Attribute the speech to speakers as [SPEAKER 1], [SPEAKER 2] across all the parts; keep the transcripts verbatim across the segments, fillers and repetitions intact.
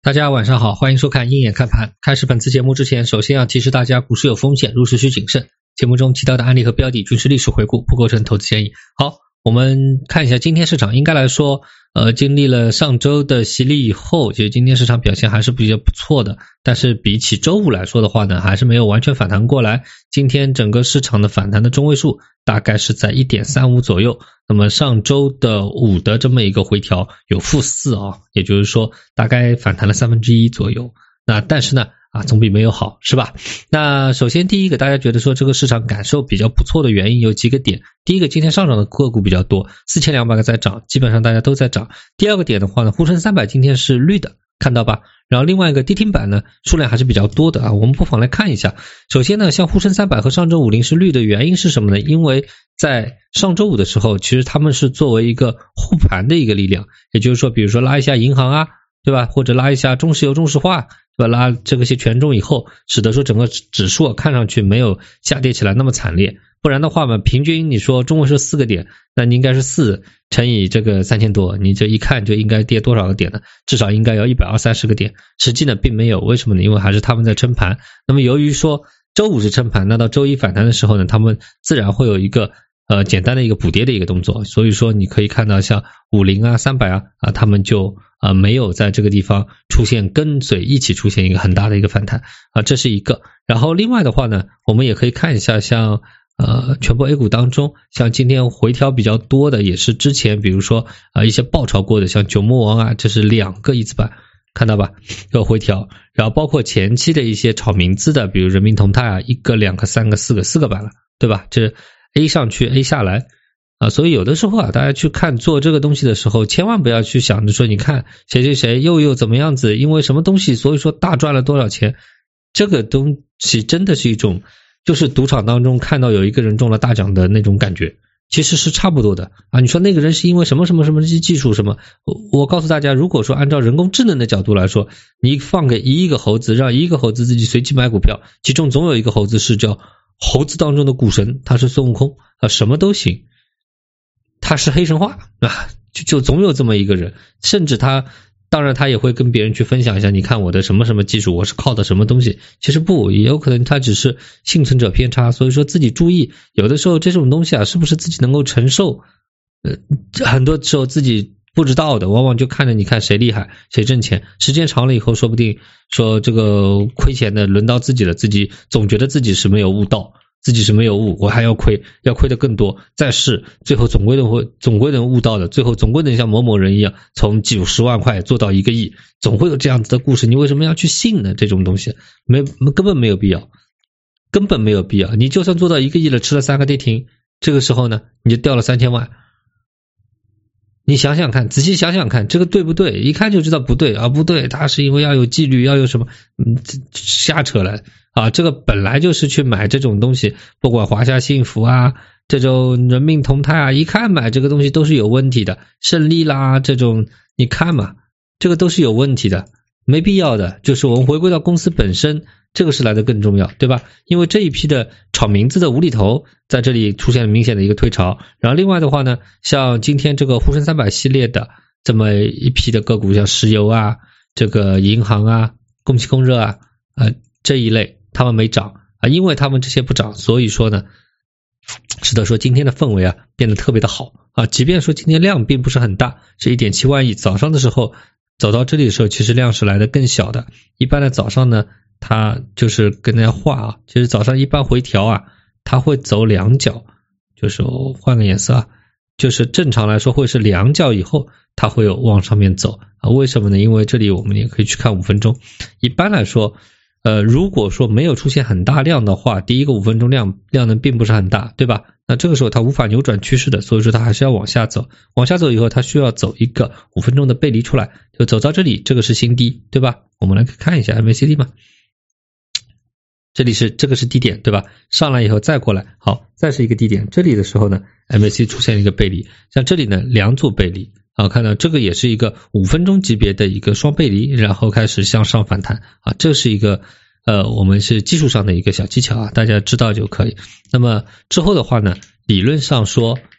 [SPEAKER 1] 大家晚上好，欢迎收看鹰眼看盘。开始本次节目之前，首先要提示大家，股市有风险，入市需谨慎。节目中提到的案例和标的均是历史回顾，不构成投资建议。好，我们看一下今天市场，应该来说呃，经历了上周的洗礼以后，其实今天市场表现还是比较不错的，但是比起周五来说的话呢，还是没有完全反弹过来。今天整个市场的反弹的中位数大概是在 一点三五 左右，那么上周的五的这么一个回调有负四啊，也就是说大概反弹了三分之一左右。那但是呢啊，总比没有好，是吧？那首先第一个，大家觉得说这个市场感受比较不错的原因有几个点。第一个，今天上涨的个股比较多，四千两百个在涨，基本上大家都在涨。第二个点的话呢，沪深三百今天是绿的，看到吧？然后另外一个跌停板呢，数量还是比较多的啊，我们不妨来看一下。首先呢，像沪深三百和上证五零是绿的原因是什么呢？因为在上周五的时候，其实他们是作为一个护盘的一个力量，也就是说比如说拉一下银行啊，对吧？或者拉一下中石油、中石化，对吧？拉这个些权重以后，使得说整个指数看上去没有下跌起来那么惨烈。不然的话嘛，平均你说中位数四个点，那你应该是四乘以这个三千多，你这一看就应该跌多少个点呢？至少应该要一百二三十个点。实际呢并没有，为什么呢？因为还是他们在撑盘。那么由于说周五是撑盘，那到周一反弹的时候呢，他们自然会有一个呃简单的一个补跌的一个动作。所以说你可以看到像五零啊、三百啊啊，他们就啊、呃、没有在这个地方出现跟随一起出现一个很大的一个反弹啊，这是一个。然后另外的话呢，我们也可以看一下像呃，全部 A 股当中，像今天回调比较多的，也是之前比如说啊、呃、一些爆炒过的，像九魔王啊，这是两个一字板，看到吧？有回调，然后包括前期的一些炒名字的，比如人民同泰啊，一个、两个、三个、四个，四个板了，对吧？这 A 上去 A 下来啊，所以有的时候啊，大家去看做这个东西的时候，千万不要去想着说，你看谁谁谁又又怎么样子，因为什么东西，所以说大赚了多少钱，这个东西真的是一种。就是赌场当中看到有一个人中了大奖的那种感觉，其实是差不多的啊。你说那个人是因为什么什么什么技术什么，我我告诉大家，如果说按照人工智能的角度来说，你放给一亿个猴子，让一亿个猴子自己随机买股票，其中总有一个猴子是叫猴子当中的股神，他是孙悟空啊，什么都行，他是黑神话啊，就就总有这么一个人，甚至他。当然他也会跟别人去分享一下，你看我的什么什么技术，我是靠的什么东西，其实不，也有可能他只是幸存者偏差，所以说自己注意，有的时候这种东西啊，是不是自己能够承受，呃，很多时候自己不知道的，往往就看着你看谁厉害谁挣钱，时间长了以后说不定说这个亏钱的轮到自己了，自己总觉得自己是没有悟到，自己是没有悟，我还要亏，要亏的更多，再试，最后总归能会总归能悟到的，最后总归能像某某人一样，从几十万块做到一个亿，总会有这样子的故事。你为什么要去信呢？这种东西没根本没有必要，根本没有必要。你就算做到一个亿了，吃了三个跌停，这个时候呢，你就掉了三千万。你想想看，仔细想想看，这个对不对？一看就知道不对啊，不对，他是因为要有纪律，要有什么，嗯，瞎扯了啊！这个本来就是去买这种东西，不管华夏幸福啊，这种人民同泰啊，一看买这个东西都是有问题的，胜利啦这种，你看嘛，这个都是有问题的，没必要的。就是我们回归到公司本身，这个是来的更重要，对吧？因为这一批的炒名字的无厘头在这里出现了明显的一个退潮，然后另外的话呢，像今天这个沪深三百系列的这么一批的个股，像石油啊、这个银行啊、供气供热啊，呃这一类他们没涨啊，因为他们这些不涨，所以说呢，使得说今天的氛围啊变得特别的好啊，即便说今天量并不是很大，是 一点七万亿，早上的时候走到这里的时候，其实量是来的更小的。一般的早上呢，它就是跟大家画啊，其实早上一般回调啊，它会走两脚，就是我换个颜色啊，就是正常来说会是两脚以后它会有往上面走啊。为什么呢？因为这里我们也可以去看五分钟。一般来说，呃，如果说没有出现很大量的话，第一个五分钟量量能并不是很大，对吧？那这个时候它无法扭转趋势的，所以说它还是要往下走。往下走以后，它需要走一个五分钟的背离出来，就走到这里，这个是新低，对吧？我们来看一下 M A C D 嘛。这里是这个是低点，对吧？上来以后再过来，好，再是一个低点，这里的时候呢 M A C D 出现一个背离，像这里呢两组背离，好，看到这个也是一个五分钟级别的一个双背离，然后开始向上反弹啊，这是一个呃我们是技术上的一个小技巧啊，大家知道就可以。那么之后的话呢，理论上说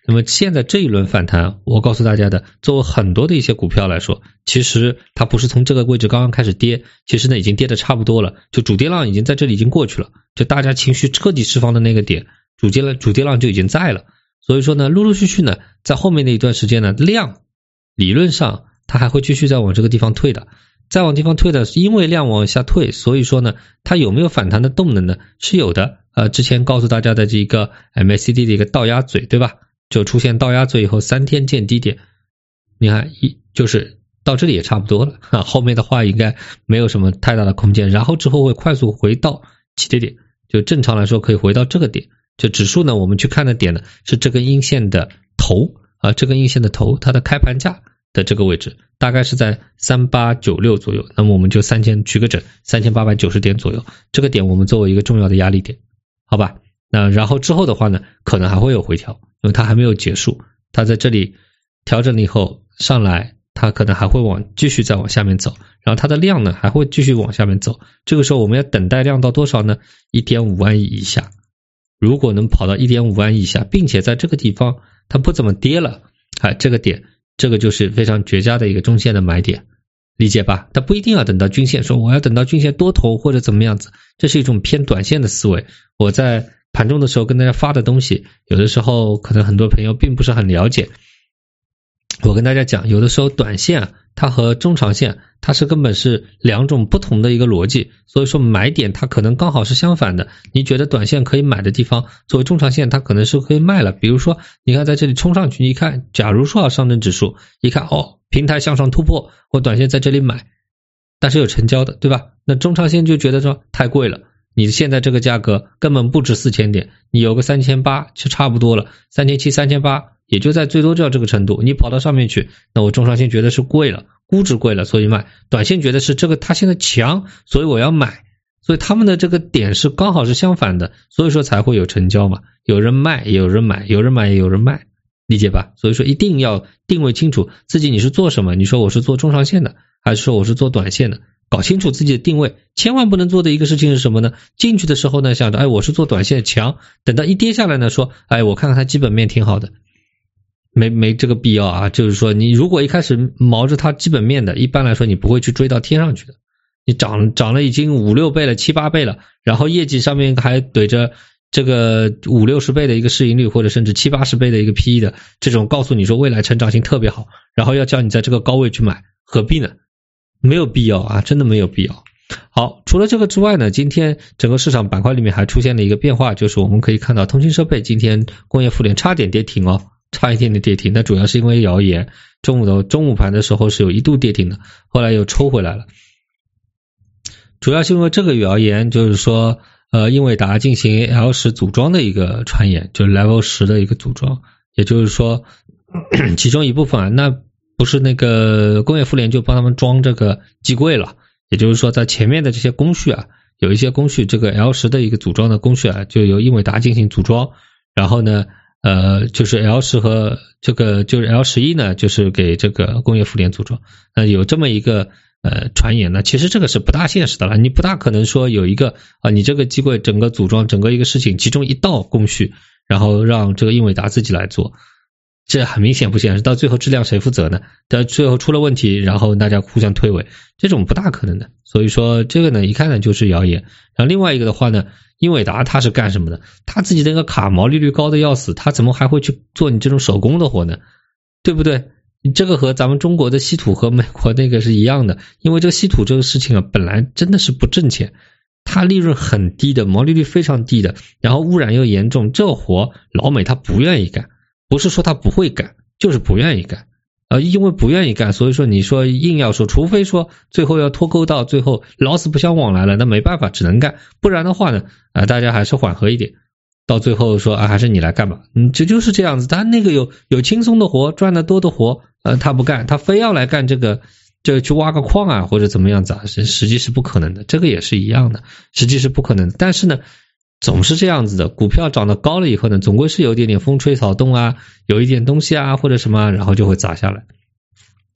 [SPEAKER 1] 那么现在这一轮反弹，我告诉大家的，作为很多的一些股票来说，其实它不是从这个位置刚刚开始跌，其实呢已经跌得差不多了，就主跌浪已经在这里已经过去了，就大家情绪彻底释放的那个点，主跌浪主跌浪就已经在了。所以说呢，陆陆续续呢，在后面的一段时间呢，量理论上它还会继续再往这个地方退的，再往地方退的，因为量往下退，所以说呢，它有没有反弹的动能呢？是有的。呃，之前告诉大家的这个 M A C D 的一个倒压嘴，对吧？就出现倒压嘴以后，三天见低点，你看一就是到这里也差不多了啊，后面的话应该没有什么太大的空间，然后之后会快速回到起跌点，就正常来说可以回到这个点。就指数呢，我们去看的点呢是这根阴线的头啊，这根阴线的头，它的开盘价的这个位置大概是在三八九六左右，那么我们就三千取个整，三千八百九十点左右，这个点我们作为一个重要的压力点，好吧？那然后之后的话呢，可能还会有回调，因为它还没有结束，它在这里调整了以后上来，它可能还会往继续再往下面走，然后它的量呢还会继续往下面走，这个时候我们要等待量到多少呢？ 一点五万亿以下，如果能跑到 一点五万亿以下，并且在这个地方它不怎么跌了，哎，这个点这个就是非常绝佳的一个中线的买点，理解吧？它不一定要等到均线，说我要等到均线多头或者怎么样子，这是一种偏短线的思维。我在盘中的时候跟大家发的东西，有的时候可能很多朋友并不是很了解。我跟大家讲，有的时候短线啊，它和中长线它是根本是两种不同的一个逻辑，所以说买点它可能刚好是相反的。你觉得短线可以买的地方，作为中长线它可能是可以卖了。比如说你看在这里冲上去，你看假如说上证指数一看哦，平台向上突破，我短线在这里买，但是有成交的，对吧？那中长线就觉得说太贵了，你现在这个价格根本不值四千点，你有个三千八百就差不多了，三千七百 三千八百也就在最多就要这个程度，你跑到上面去，那我中长线觉得是贵了，估值贵了，所以卖，短线觉得是这个它现在强，所以我要买，所以他们的这个点是刚好是相反的，所以说才会有成交嘛，有人卖也有人买，有人买也有人卖，理解吧？所以说一定要定位清楚自己你是做什么，你说我是做中长线的还是说我是做短线的，搞清楚自己的定位。千万不能做的一个事情是什么呢？进去的时候呢想着哎我是做短线强，等到一跌下来呢说哎我看看它基本面挺好的，没没这个必要啊。就是说你如果一开始毛着它基本面的，一般来说你不会去追到天上去的，你涨涨了已经五六倍了七八倍了，然后业绩上面还怼着这个五六十倍的一个市盈率，或者甚至七八十倍的一个 P E 的这种，告诉你说未来成长性特别好，然后要叫你在这个高位去买，何必呢？没有必要啊，真的没有必要。好，除了这个之外呢，今天整个市场板块里面还出现了一个变化，就是我们可以看到通信设备今天工业富联差点跌停哦，差一点点跌停，那主要是因为谣言，中午的中午盘的时候是有一度跌停的，后来又抽回来了。主要是因为这个谣言，就是说呃，英伟达进行 L 十 组装的一个传言，就是 Level 十 的一个组装，也就是说其中一部分啊，那不是那个工业富联就帮他们装这个机柜了，也就是说在前面的这些工序啊，有一些工序这个 L 十 的一个组装的工序啊，就由英伟达进行组装，然后呢呃，就是 L 十 和这个就是 L 十一 呢，就是给这个工业富联组装，那有这么一个呃传言呢，其实这个是不大现实的了，你不大可能说有一个啊，你这个机柜整个组装整个一个事情其中一道工序，然后让这个英伟达自己来做，这很明显不现实，到最后质量谁负责呢？到最后出了问题，然后大家互相推诿，这种不大可能的。所以说这个呢，一看呢就是谣言。然后另外一个的话呢，英伟达它是干什么的？它自己的那个卡毛利率高的要死，它怎么还会去做你这种手工的活呢？对不对？你这个和咱们中国的稀土和美国那个是一样的，因为这个稀土这个事情啊，本来真的是不挣钱，它利润很低的，毛利率非常低的，然后污染又严重，这活老美他不愿意干。不是说他不会干，就是不愿意干，呃，因为不愿意干，所以说你说硬要说，除非说最后要脱钩到最后老死不相往来了，那没办法，只能干，不然的话呢，啊、呃，大家还是缓和一点，到最后说啊，还是你来干吧，嗯，这就是这样子。他那个有有轻松的活，赚得多的活，呃，他不干，他非要来干这个，就去挖个矿啊，或者怎么样子啊，实实际是不可能的，这个也是一样的，实际是不可能的，但是呢。总是这样子的，股票涨得高了以后呢，总归是有一点点风吹草动啊，有一点东西啊或者什么，然后就会砸下来。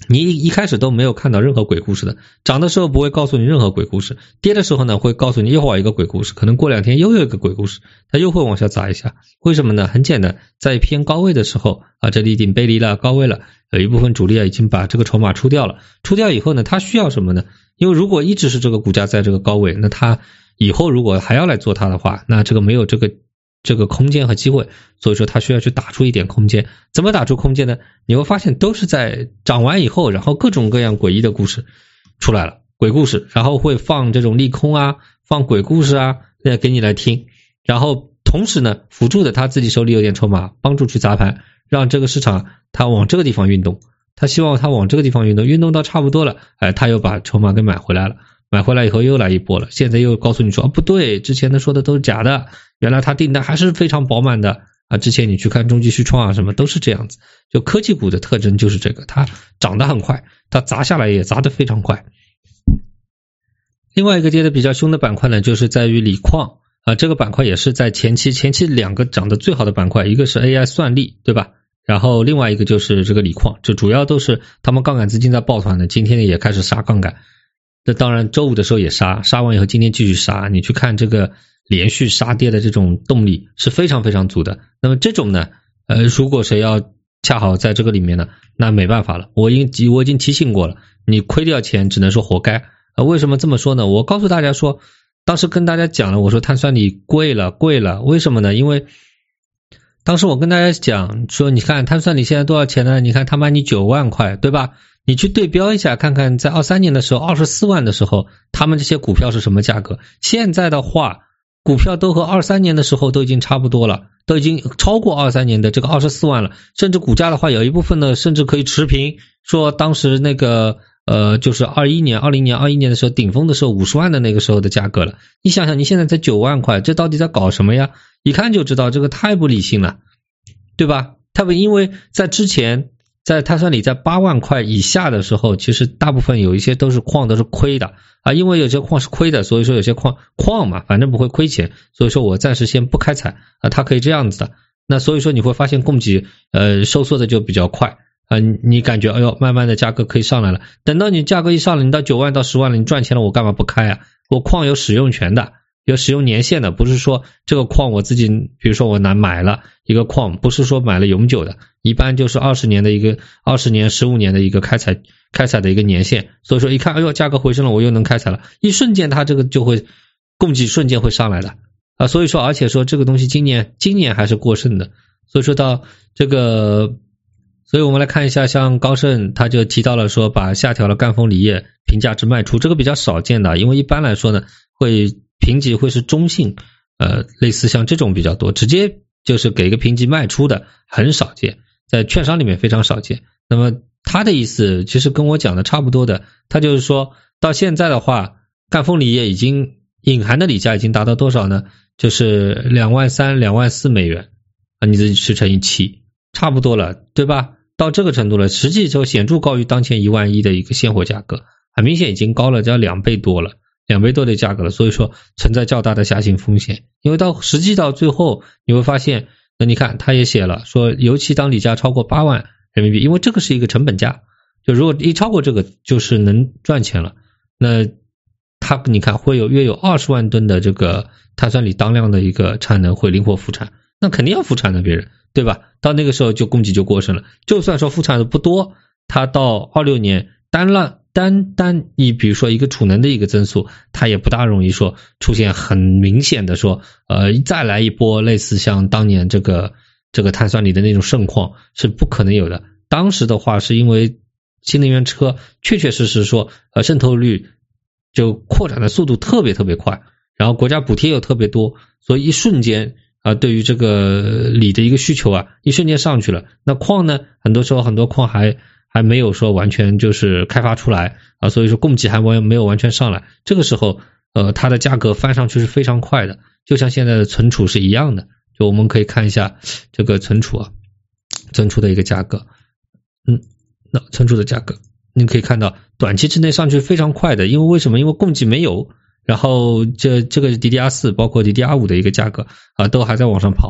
[SPEAKER 1] 你一开始都没有看到任何鬼故事的，涨的时候不会告诉你任何鬼故事，跌的时候呢会告诉你一会儿一个鬼故事，可能过两天又有一个鬼故事，它又会往下砸一下。为什么呢？很简单，在偏高位的时候啊，这里已经背离了高位了，有一部分主力啊已经把这个筹码出掉了，出掉以后呢，它需要什么呢？因为如果一直是这个股价在这个高位，那它以后如果还要来做它的话，那这个没有这个这个空间和机会，所以说它需要去打出一点空间。怎么打出空间呢？你会发现都是在涨完以后，然后各种各样诡异的故事出来了，鬼故事，然后会放这种利空啊，放鬼故事啊，给你来听。然后同时呢，辅助的他自己手里有点筹码，帮助去砸盘，让这个市场他往这个地方运动。他希望他往这个地方运动，运动到差不多了，哎，他又把筹码给买回来了。买回来以后又来一波了，现在又告诉你说、啊、不对，之前的说的都是假的，原来他订单还是非常饱满的啊！之前你去看中继续创啊什么都是这样子，就科技股的特征就是这个，它涨得很快，它砸下来也砸得非常快。另外一个跌得比较凶的板块呢，就是在于锂矿啊，这个板块也是在前期前期两个涨得最好的板块，一个是 A I 算力，对吧？然后另外一个就是这个锂矿，这主要都是他们杠杆资金在抱团的，今天也开始杀杠杆。那当然周五的时候也杀，杀完以后今天继续杀，你去看这个连续杀跌的这种动力是非常非常足的。那么这种呢呃，如果谁要恰好在这个里面呢，那没办法了，我已经我已经提醒过了，你亏掉钱只能说活该、呃、为什么这么说呢？我告诉大家说，当时跟大家讲了，我说碳酸锂贵了贵了，为什么呢？因为当时我跟大家讲说，你看碳酸锂现在多少钱呢？你看他卖你九万块，对吧？你去对标一下看看，在二三年的时候二十四万的时候他们这些股票是什么价格，现在的话股票都和二三年的时候都已经差不多了，都已经超过二三年的这个二十四万了，甚至股价的话有一部分呢甚至可以持平，说当时那个呃就是二一年二零年二一年的时候顶峰的时候五十万的那个时候的价格了。你想想你现在才九万块，这到底在搞什么呀？一看就知道这个太不理性了，对吧？太不，因为在之前在碳酸锂在八万块以下的时候，其实大部分有一些都是矿都是亏的啊，因为有些矿是亏的，所以说有些矿矿嘛，反正不会亏钱，所以说我暂时先不开采啊，它可以这样子的。那所以说你会发现供给呃收缩的就比较快啊，你感觉哎呦慢慢的价格可以上来了，等到你价格一上来，你到九万到十万了，你赚钱了，我干嘛不开啊？我矿有使用权的，有使用年限的，不是说这个矿我自己比如说我拿买了一个矿，不是说买了永久的，一般就是二十年的一个二十年十五年的一个开采开采的一个年限，所以说一看哎呦价格回升了，我又能开采了，一瞬间它这个就会供给瞬间会上来的啊，所以说而且说这个东西今年今年还是过剩的，所以说到这个，所以我们来看一下，像高盛他就提到了说把下调了赣锋锂业评价值卖出，这个比较少见的，因为一般来说呢会评级会是中性，呃，类似像这种比较多，直接就是给一个评级卖出的很少见，在券商里面非常少见。那么他的意思其实跟我讲的差不多的，他就是说到现在的话，赣锋锂业已经隐含的锂价已经达到多少呢？就是两万三、两万四美元啊，你自己去乘以七，差不多了，对吧？到这个程度了，实际就显著高于当前一万一的一个现货价格，很明显已经高了，要两倍多了。两倍多的价格了，所以说存在较大的下行风险。因为到实际到最后你会发现，那你看他也写了说，尤其当锂价超过八万人民币，因为这个是一个成本价，就如果一超过这个就是能赚钱了，那他你看会有约有二十万吨的这个碳酸锂当量的一个产能会灵活复产，那肯定要复产的别人，对吧？到那个时候就供给就过剩了，就算说复产的不多，他到二六年单量单单以比如说一个储能的一个增速，它也不大容易说出现很明显的说呃再来一波类似像当年这个这个碳酸锂的那种盛况是不可能有的。当时的话是因为新能源车确确实实说呃渗透率就扩展的速度特别特别快，然后国家补贴又特别多，所以一瞬间啊、呃、对于这个锂的一个需求啊一瞬间上去了。那矿呢，很多时候很多矿还还没有说完全就是开发出来啊，所以说供给还没有完全上来，这个时候呃它的价格翻上去是非常快的，就像现在的存储是一样的。就我们可以看一下这个存储啊，存储的一个价格，嗯，那存储的价格你可以看到短期之内上去非常快的，因为为什么？因为供给没有，然后这这个 D D R 四 包括 D D R 五 的一个价格啊都还在往上跑，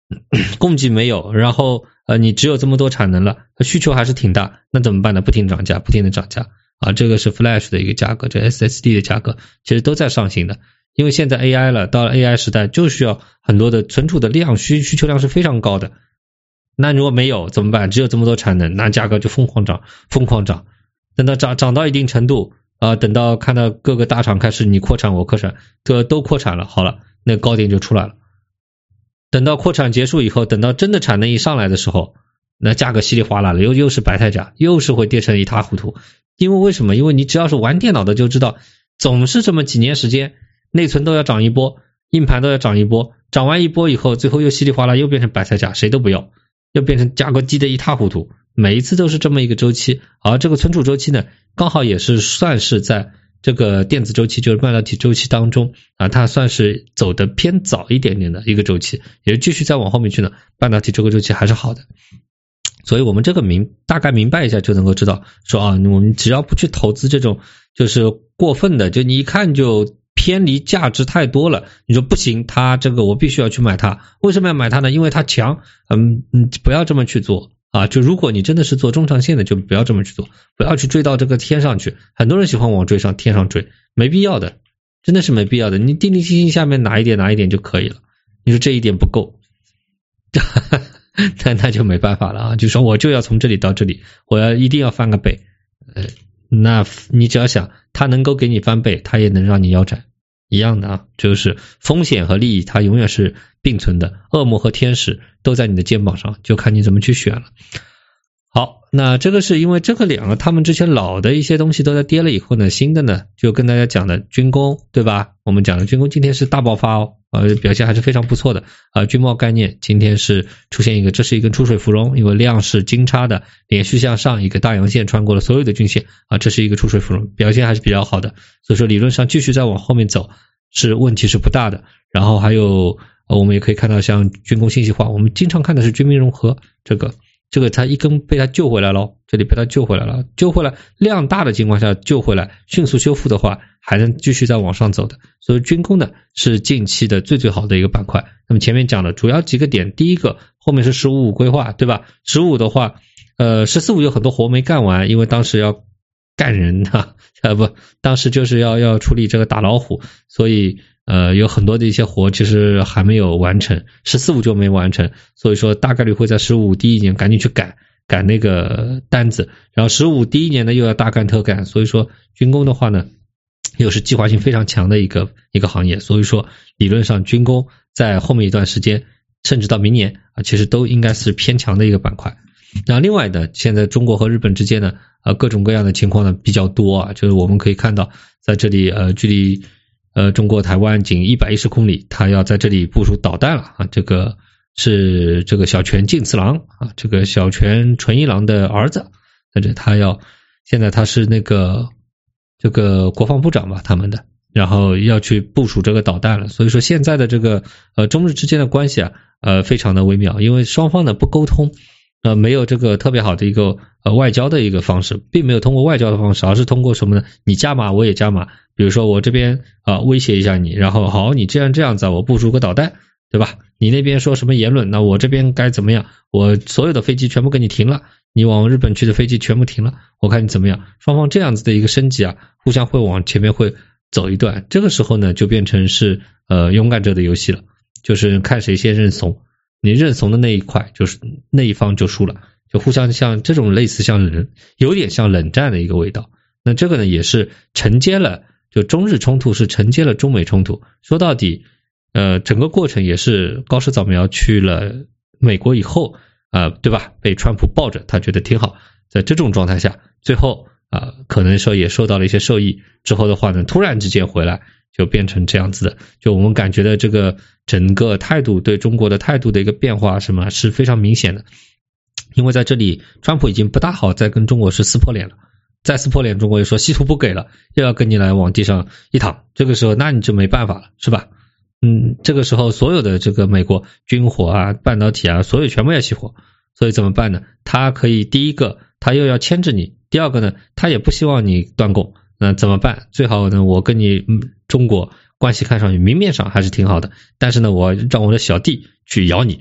[SPEAKER 1] 供给没有，然后呃你只有这么多产能了，需求还是挺大，那怎么办呢？不停涨价，不停的涨价啊，这个是 Flash 的一个价格，这 S S D 的价格其实都在上行的，因为现在 A I 了，到了 A I 时代就需要很多的存储的量，需需求量是非常高的。那如果没有怎么办？只有这么多产能，那价格就疯狂涨，疯狂涨，等到涨涨到一定程度啊、呃，等到看到各个大厂开始你扩产我扩产，这都扩产了，好了，那个高点就出来了。等到扩产结束以后，等到真的产能一上来的时候，那价格稀里哗啦了，又又是白菜价，又是会跌成一塌糊涂。因为为什么？因为你只要是玩电脑的就知道，总是这么几年时间，内存都要涨一波，硬盘都要涨一波，涨完一波以后，最后又稀里哗啦又变成白菜价，谁都不要，又变成价格低得一塌糊涂。每一次都是这么一个周期，而这个存储周期呢，刚好也是算是在这个电子周期，就是半导体周期当中啊，它算是走的偏早一点点的一个周期，也是继续再往后面去呢，半导体这个周期还是好的。所以我们这个明大概明白一下就能够知道，说啊，我们只要不去投资这种就是过分的，就你一看就偏离价值太多了，你说不行，它这个我必须要去买它，为什么要买它呢？因为它强，嗯嗯，不要这么去做。啊，就如果你真的是做中长线的，就不要这么去做，不要去追到这个天上去。很多人喜欢往追上天上追，没必要的，真的是没必要的。你定定心心下面拿一点拿一点就可以了。你说这一点不够，那那就没办法了啊。就说我就要从这里到这里，我要一定要翻个倍。呃，那你只要想，它能够给你翻倍，它也能让你腰斩。一样的啊，就是风险和利益它永远是并存的，恶魔和天使都在你的肩膀上，就看你怎么去选了。好，那这个是因为这个两个他们之前老的一些东西都在跌了以后呢，新的呢就跟大家讲的军工，对吧？我们讲的军工今天是大爆发哦，呃，表现还是非常不错的啊、呃。军贸概念今天是出现一个，这是一根出水芙蓉，因为量是金叉的，连续向上一个大阳线穿过了所有的均线啊，这是一个出水芙蓉，表现还是比较好的。所以说理论上继续再往后面走是问题是不大的。然后还有、呃、我们也可以看到像军工信息化，我们经常看的是军民融合，这个这个它一根被它救回来了，这里被它救回来了，救回来量大的情况下救回来，迅速修复的话还能继续再往上走的。所以军工呢是近期的最最好的一个板块。那么前面讲的主要几个点，第一个后面是十五五规划，对吧？十五的话呃十四五有很多活没干完，因为当时要干人啊，呃不，当时就是要要处理这个打老虎，所以呃有很多的一些活其实还没有完成，十四五就没完成，所以说大概率会在十五第一年赶紧去赶赶那个单子，然后十五第一年呢又要大干特干，所以说军工的话呢又是计划性非常强的一个一个行业，所以说理论上军工在后面一段时间甚至到明年啊，其实都应该是偏强的一个板块。那另外呢，现在中国和日本之间呢呃各种各样的情况呢比较多啊，就是我们可以看到在这里呃距离呃中国台湾仅一百一十公里，它要在这里部署导弹了啊，这个是这个小泉进次郎啊，这个小泉纯一郎的儿子，在这他要现在他是那个这个国防部长吧他们的，然后要去部署这个导弹了，所以说现在的这个呃中日之间的关系啊呃非常的微妙，因为双方呢不沟通，呃没有这个特别好的一个呃外交的一个方式，并没有通过外交的方式，而是通过什么呢？你加码我也加码，比如说我这边啊、呃、威胁一下你，然后好你这样这样子我部署个导弹，对吧？你那边说什么言论，那我这边该怎么样？我所有的飞机全部给你停了，你往日本去的飞机全部停了，我看你怎么样？双方这样子的一个升级啊，互相会往前面会走一段，这个时候呢就变成是呃勇敢者的游戏了，就是看谁先认怂，你认怂的那一块就是那一方就输了，就互相像这种类似像冷有点像冷战的一个味道。那这个呢也是承接了，就中日冲突是承接了中美冲突，说到底呃，整个过程也是高市早苗去了美国以后啊、呃，对吧？被川普抱着，他觉得挺好。在这种状态下，最后啊、呃，可能说也受到了一些受益。之后的话呢，突然之间回来就变成这样子的。就我们感觉的这个整个态度对中国的态度的一个变化，什么是非常明显的。因为在这里，川普已经不大好再跟中国是撕破脸了。再撕破脸，中国又说稀土不给了，又要跟你来往地上一躺。这个时候，那你就没办法了，是吧？嗯，这个时候所有的这个美国军火啊、半导体啊，所有全部要熄火，所以怎么办呢？他可以第一个，他又要牵制你；第二个呢，他也不希望你断供。那怎么办？最好呢，我跟你、嗯、中国关系看上去明面上还是挺好的，但是呢，我让我的小弟去咬你，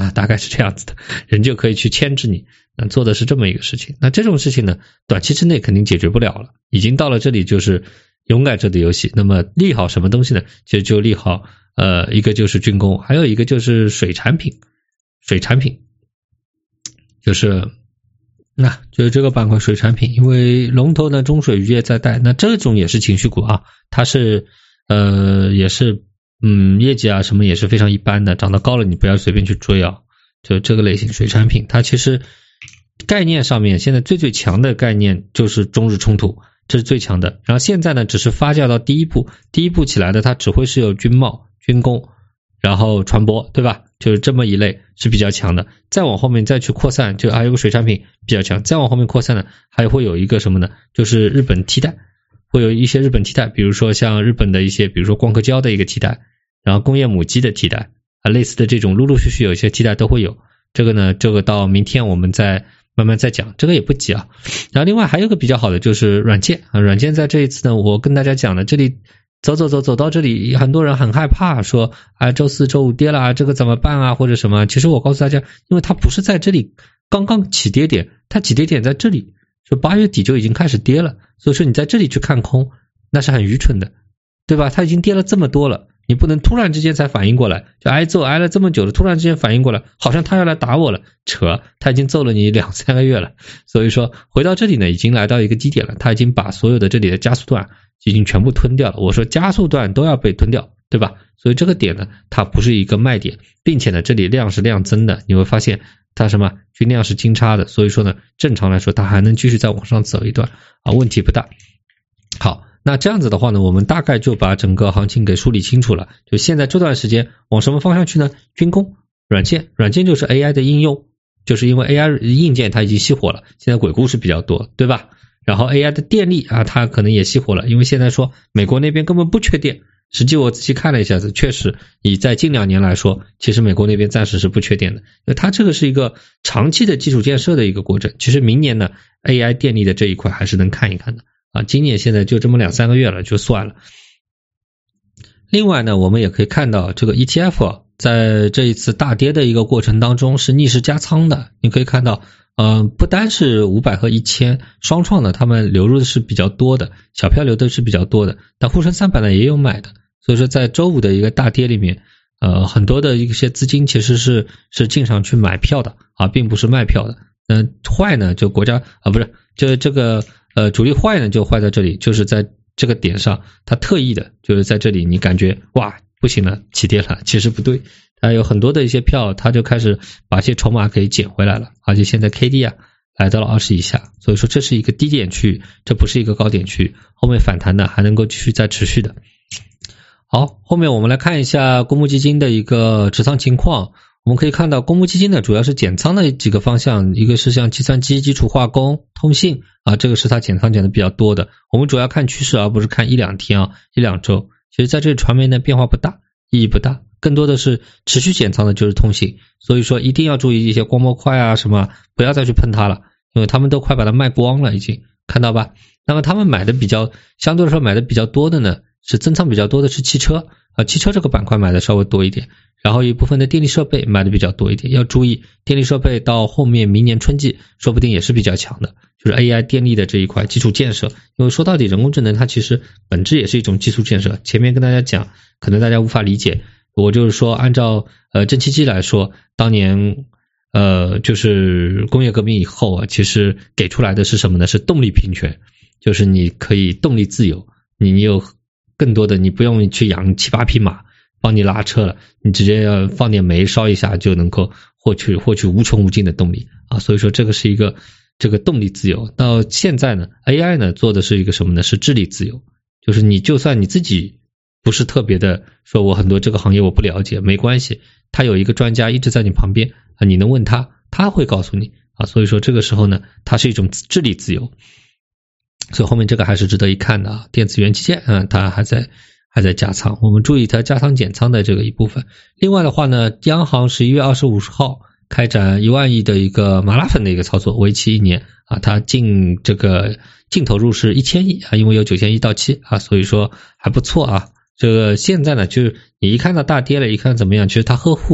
[SPEAKER 1] 啊，大概是这样子的，人就可以去牵制你，那做的是这么一个事情。那这种事情呢，短期之内肯定解决不了了，已经到了这里就是勇敢者的游戏。那么利好什么东西呢？其实就利好呃，一个就是军工，还有一个就是水产品，水产品就是那就是这个板块水产品，因为龙头呢中水渔业在带，那这种也是情绪股啊，它是呃也是嗯业绩啊什么也是非常一般的，涨得高了你不要随便去追啊，就这个类型水产品，它其实概念上面现在最最强的概念就是中日冲突，这是最强的。然后现在呢只是发酵到第一步，第一步起来的它只会是有军贸、军工，然后船舶，对吧？就是这么一类是比较强的。再往后面再去扩散，就还有个水产品比较强。再往后面扩散呢，还会有一个什么呢？就是日本替代，会有一些日本替代，比如说像日本的一些，比如说光刻胶的一个替代，然后工业母机的替代啊，类似的这种陆陆续续有一些替代都会有。这个呢，这个到明天我们再慢慢再讲，这个也不急啊。然后另外还有个比较好的就是软件啊，软件在这一次呢，我跟大家讲的这里。走走走走到这里，很多人很害怕说啊，周四周五跌了啊，这个怎么办啊，或者什么？其实我告诉大家，因为它不是在这里刚刚起跌点，它起跌点在这里，就八月底就已经开始跌了，所以说你在这里去看空，那是很愚蠢的，对吧？它已经跌了这么多了，你不能突然之间才反应过来，就挨揍挨了这么久了，突然之间反应过来，好像他要来打我了，扯，他已经揍了你两三个月了，所以说回到这里呢，已经来到一个低点了，他已经把所有的这里的加速段已经全部吞掉了，我说加速段都要被吞掉，对吧？所以这个点呢，它不是一个卖点，并且呢，这里量是量增的，你会发现它什么均量是金叉的，所以说呢，正常来说它还能继续再往上走一段啊，问题不大。好，那这样子的话呢，我们大概就把整个行情给梳理清楚了。就现在这段时间往什么方向去呢？军工、软件，软件就是 A I 的应用，就是因为 A I 硬件它已经熄火了，现在鬼故事比较多，对吧？然后 A I 的电力啊，它可能也熄火了，因为现在说美国那边根本不缺电。实际我仔细看了一下子，确实以在近两年来说，其实美国那边暂时是不缺电的。因为它这个是一个长期的基础建设的一个过程。其实明年呢 A I 电力的这一块还是能看一看的啊。今年现在就这么两三个月了，就算了。另外呢，我们也可以看到这个 E T F 啊，在这一次大跌的一个过程当中是逆势加仓的。你可以看到呃，不单是五百和一千双创呢，他们流入的是比较多的，小票流的是比较多的，但沪深三百呢也有买的，所以说在周五的一个大跌里面，呃，很多的一些资金其实是是进场去买票的啊，并不是卖票的。嗯、呃，坏呢就国家啊不是，就这个呃主力坏呢就坏在这里，就是在这个点上，他特意的就是在这里你感觉哇不行了，起跌了，其实不对。还有很多的一些票，它就开始把一些筹码给捡回来了，而且现在 K D 啊来到了二十以下，所以说这是一个低点区，这不是一个高点区，后面反弹的还能够继续再持续的。好，后面我们来看一下公募基金的一个持仓情况。我们可以看到公募基金呢主要是减仓的几个方向，一个是像计算机、基础化工、通信啊，这个是它减仓减的比较多的。我们主要看趋势，而不是看一两天啊一两周。其实在这里传媒呢变化不大，意义不大，更多的是持续减仓的就是通信，所以说一定要注意一些光模块啊什么，不要再去碰它了，因为他们都快把它卖光了已经，看到吧？那么他们买的比较相对来说买的比较多的呢，是增仓比较多的是汽车啊，汽车这个板块买的稍微多一点，然后一部分的电力设备买的比较多一点，要注意电力设备到后面明年春季说不定也是比较强的，就是 A I 电力的这一块基础建设，因为说到底人工智能它其实本质也是一种基础建设，前面跟大家讲可能大家无法理解，我就是说按照呃蒸汽机来说，当年呃就是工业革命以后啊，其实给出来的是什么呢？是动力平权，就是你可以动力自由，你你有更多的，你不用去养七八匹马帮你拉车了，你直接要放点煤烧一下就能够获取获取无穷无尽的动力啊，所以说这个是一个这个动力自由。到现在呢 A I 呢做的是一个什么呢？是智力自由，就是你就算你自己不是特别的说我很多这个行业我不了解，没关系，他有一个专家一直在你旁边啊，你能问他，他会告诉你啊，所以说这个时候呢它是一种智力自由，所以后面这个还是值得一看的啊。电子元器件嗯，它还在还在加仓，我们注意它加仓减仓的这个一部分。另外的话呢，央行十一月二十五号开展一万亿的一个麻辣粉的一个操作，为期一年啊，它净这个净投入是一千亿啊，因为有九千亿到期啊，所以说还不错啊。这个现在呢，就是你一看到大跌了，一看怎么样，其实它呵护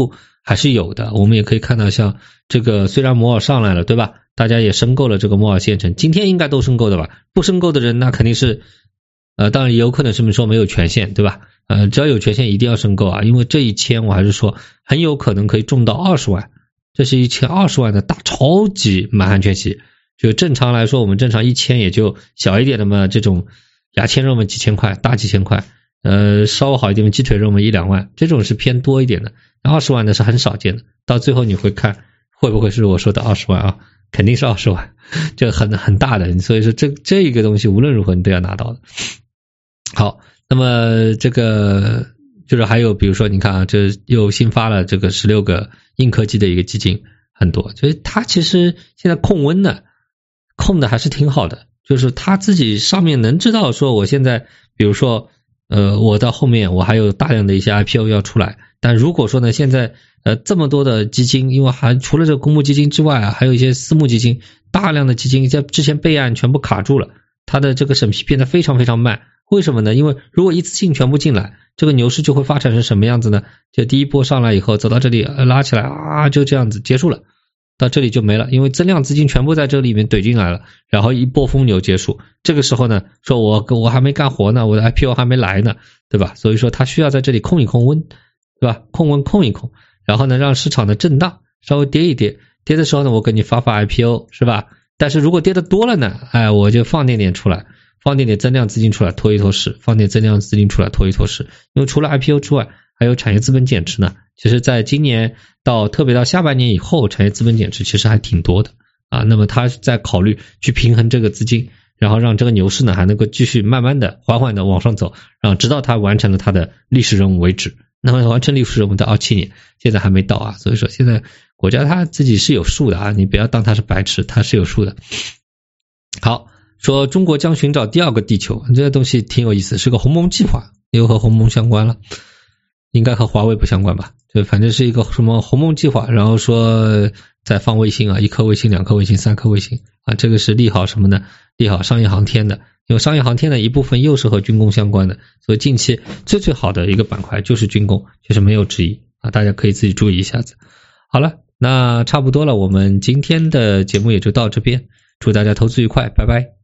[SPEAKER 1] 还是有的。我们也可以看到像这个虽然摩尔上来了，对吧，大家也申购了这个摩尔线程，今天应该都申购的吧，不申购的人那肯定是呃，当然也有可能是说没有权限，对吧？呃，只要有权限一定要申购啊，因为这一签我还是说很有可能可以中到二十万，这是一签二十万的大超级满汉全席。就正常来说，我们正常一签也就小一点的嘛，这种牙签肉嘛几千块，大几千块，呃，稍微好一点的鸡腿肉嘛一两万，这种是偏多一点的。二十万的是很少见的，到最后你会看会不会是我说的二十万啊？肯定是二十万，这很很大的，所以说这这个东西无论如何你都要拿到的。好，那么这个就是还有比如说你看啊，这又新发了这个十六个硬科技的一个基金，很多，就是它其实现在控温呢控的还是挺好的，就是他自己上面能知道说我现在比如说呃我到后面我还有大量的一些 I P O 要出来，但如果说呢现在呃这么多的基金，因为还除了这个公募基金之外啊，还有一些私募基金，大量的基金在之前备案全部卡住了，它的这个审批变得非常非常慢。为什么呢？因为如果一次性全部进来，这个牛市就会发展成什么样子呢？就第一波上来以后走到这里拉起来啊，就这样子结束了，到这里就没了，因为增量资金全部在这里面怼进来了，然后一波疯牛结束。这个时候呢，说我我还没干活呢，我的 I P O 还没来呢，对吧？所以说它需要在这里控一控温，对吧？控温控一控，然后呢让市场的震荡稍微跌一跌，跌的时候呢我给你发发 I P O， 是吧？但是如果跌的多了呢，哎，我就放点点出来，放点点增量资金出来拖一拖市，放点增量资金出来拖一拖市。因为除了 I P O 之外，还有产业资本减持呢，其实在今年到特别到下半年以后，产业资本减持其实还挺多的啊。那么他在考虑去平衡这个资金，然后让这个牛市呢还能够继续慢慢的缓缓的往上走，然后直到他完成了他的历史任务为止。那么完成历史任务到二七年，现在还没到啊，所以说现在国家他自己是有数的啊，你不要当他是白痴，他是有数的。好，说中国将寻找第二个地球，这个东西挺有意思，是个鸿蒙计划，又和鸿蒙相关了，应该和华为不相关吧，就反正是一个什么鸿蒙计划，然后说再放卫星啊，一颗卫星两颗卫星三颗卫星啊，这个是利好什么呢？利好商业航天的，因为商业航天的一部分又是和军工相关的，所以近期最最好的一个板块就是军工，就是没有之一啊，大家可以自己注意一下子。好了，那差不多了，我们今天的节目也就到这边，祝大家投资愉快，拜拜。